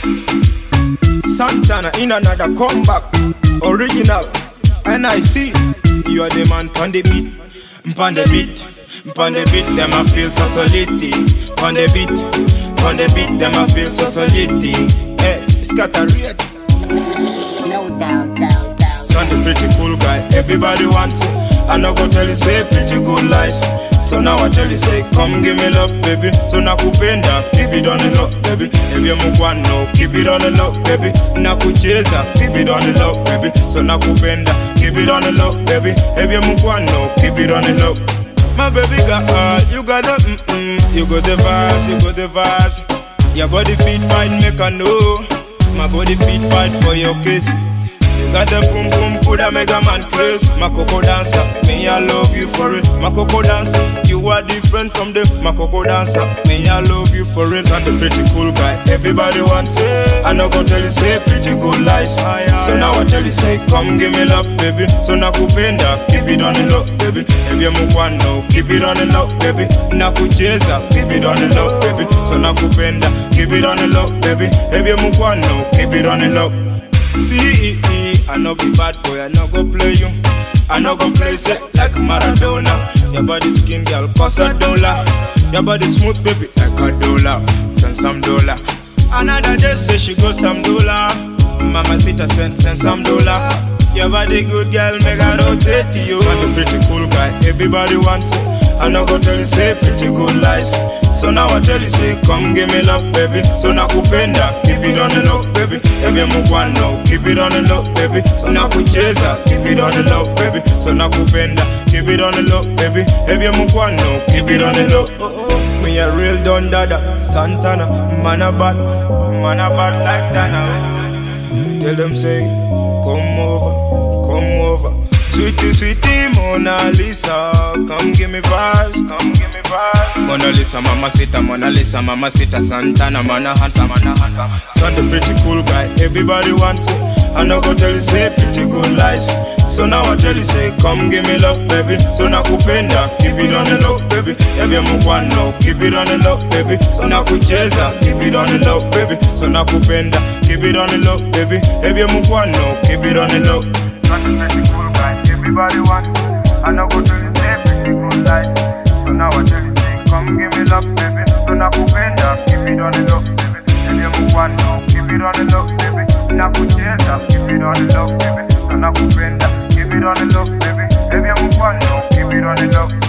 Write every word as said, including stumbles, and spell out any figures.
Santana in another comeback. Original. And I see you are the man pon the beat. Pon the beat. Pon the beat. Them I feel so solidity. Pon the beat. Pon the beat. Them I feel so solidity. Hey, it's got a rate. No doubt, doubt, doubt. Son the pretty cool guy. Everybody wants it. I no go tell you say pretty good lies. So now I tell you say come give me love baby. So nakupenda keep it on the low baby. Ebye mukwano keep it on the low baby. Nakucheza keep it on the low baby. So nakupenda keep it on the low baby. Ebye mukwano keep it on the low. My baby got heart, you got the mm-mm. You got the vibes, you got the vibes. Your body feet fight make I know. My body feet fight for your kiss. You got the boom boom, could I make a man crazy? My coco dancer, me I love you for it. My coco dancer, you are different from them. My coco dancer, me I love you for it. I'm the pretty cool guy, everybody wants it. I no go tell you say pretty good lies. So now I tell you say come give me love baby. So nakupenda, keep it on the low baby. Ebye mukwano, keep it on the low baby. Nakucheza, keep it on the low baby. So nakupenda, keep it on the low baby. Ebye mukwano, keep it on the low. See, I no be bad boy, I no go play you. I no go play set like Maradona. Your body skin girl cost a dollar. Your body smooth baby like a dollar. Send some dollar. Another day say she go some dollar. Mama sita send send some dollar. Your body good girl make her rotate you. So the pretty cool guy, everybody wants it. I no go tell you say pretty good lies. So now I tell you say come give me love baby. So nakupenda keep it on the low baby. Ebye mukwano keep it on the low baby. So nakucheza keep it on the low baby. So nakupenda keep it on the low baby. Ebye mukwano keep it on the low. Oh, oh. Me a real don dada Santana. Man a bad, man a bad like Dana. Tell them say come over, come over. Sweetie, sweetie, Mona Lisa, come give me vibes, come give me vibes. Mona Lisa, Mama Sita, Mona Lisa, Mama Sita, Santana, Mana Hansa, Mana Hansa. Son the pretty cool guy, everybody wants it. I no go tell you say pretty good lies. So now I tell you say come give me love baby. So nakupenda, keep it on the low baby. Ebye mukwano, keep it on the low baby. So nakucheza, keep it on the low baby. So nakupenda, keep it on the low baby. Ebye mukwano, keep it on the low. Son the pretty cool guy. Everybody wants it. I no go to the same pretty good life. So now I tell you say come give me love baby. So nakupenda keep it on the low baby. Ebye mukwano keep it on the low baby. Nakucheza keep it on the low baby. So nakupenda keep it on the low baby. Ebye mukwano keep it on the low.